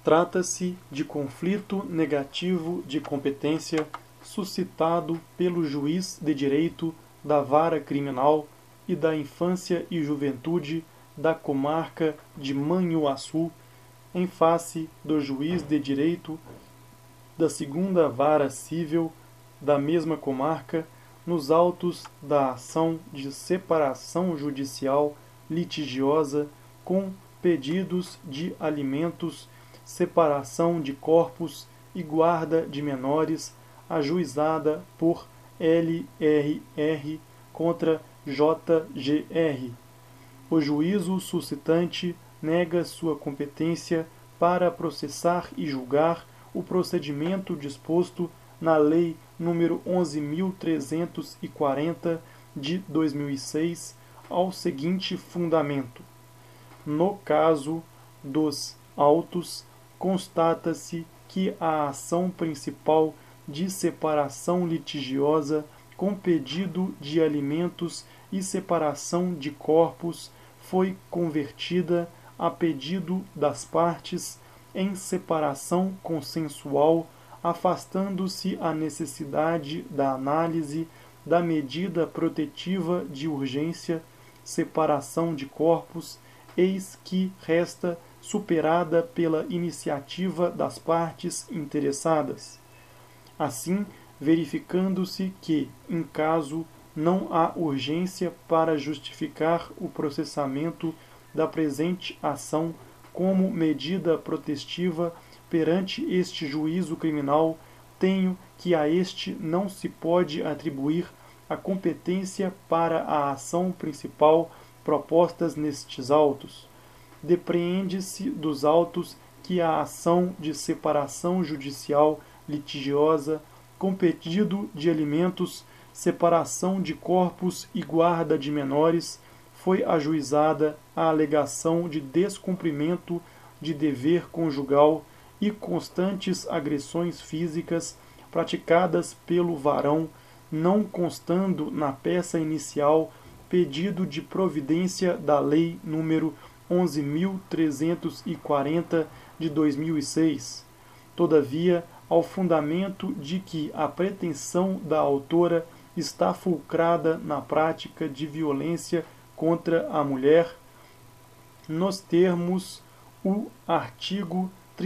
Trata-se de conflito negativo de competência suscitado pelo juiz de direito da Vara Criminal e da Infância e Juventude da Comarca de Manhuaçu, em face do juiz de direito da Segunda Vara Civil da mesma comarca, nos autos da ação de separação judicial litigiosa com pedidos de alimentos, separação de corpos e guarda de menores, ajuizada por LRR contra JGR. O juízo suscitante nega sua competência para processar e julgar o procedimento disposto na Lei nº 11.340 de 2006 ao seguinte fundamento: no caso dos autos, constata-se que a ação principal de separação litigiosa com pedido de alimentos e separação de corpos foi convertida, a pedido das partes, em separação consensual, afastando-se a necessidade da análise da medida protetiva de urgência, separação de corpos, eis que resta superada pela iniciativa das partes interessadas. Assim, verificando-se que, em caso, não há urgência para justificar o processamento da presente ação como medida protestiva perante este juízo criminal, tenho que a este não se pode atribuir a competência para a ação principal propostas nestes autos. Depreende-se dos autos que a ação de separação judicial litigiosa com pedido de alimentos, separação de corpos e guarda de menores foi ajuizada à alegação de descumprimento de dever conjugal e constantes agressões físicas praticadas pelo varão, não constando na peça inicial pedido de providência da Lei nº 11.340 de 2006. Todavia, ao fundamento de que a pretensão da autora está fulcrada na prática de violência contra a mulher, nos termos o artigo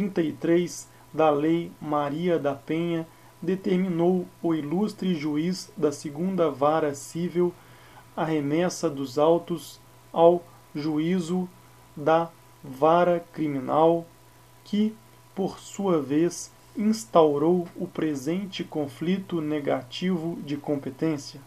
33 da Lei Maria da Penha determinou o ilustre juiz da Segunda Vara Civil a remessa dos autos ao juízo da Vara Criminal, que, por sua vez, instaurou o presente conflito negativo de competência.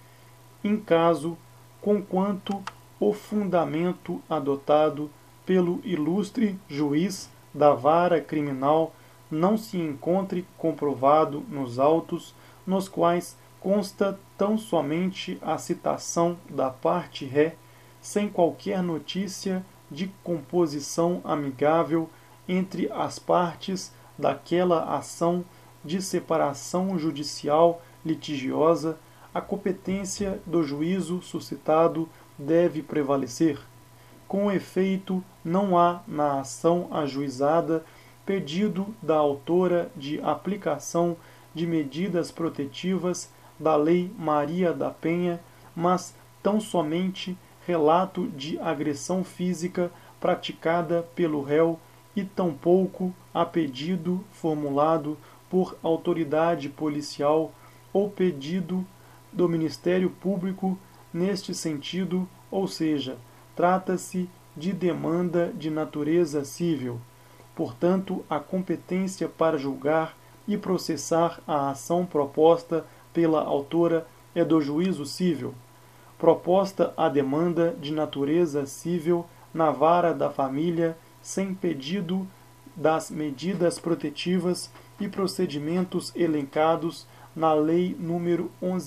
Em caso, conquanto o fundamento adotado pelo ilustre juiz da Vara Criminal não se encontre comprovado nos autos, nos quais consta tão somente a citação da parte ré, sem qualquer notícia de composição amigável entre as partes daquela ação de separação judicial litigiosa, a competência do juízo suscitado deve prevalecer. Com efeito, não há na ação ajuizada pedido da autora de aplicação de medidas protetivas da Lei Maria da Penha, mas tão somente relato de agressão física praticada pelo réu e tampouco a pedido formulado por autoridade policial ou pedido do Ministério Público neste sentido, ou seja, trata-se de demanda de natureza civil. Portanto, a competência para julgar e processar a ação proposta pela autora é do juízo civil. Proposta a demanda de natureza civil na vara da família, sem pedido das medidas protetivas e procedimentos elencados na Lei nº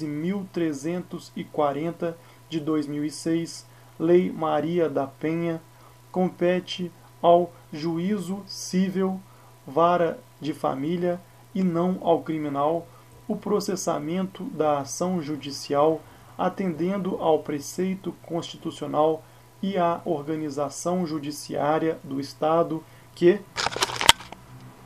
11.340 de 2006, Lei Maria da Penha, compete ao juízo civil, vara de família, e não ao criminal, o processamento da ação judicial, atendendo ao preceito constitucional e à organização judiciária do Estado que,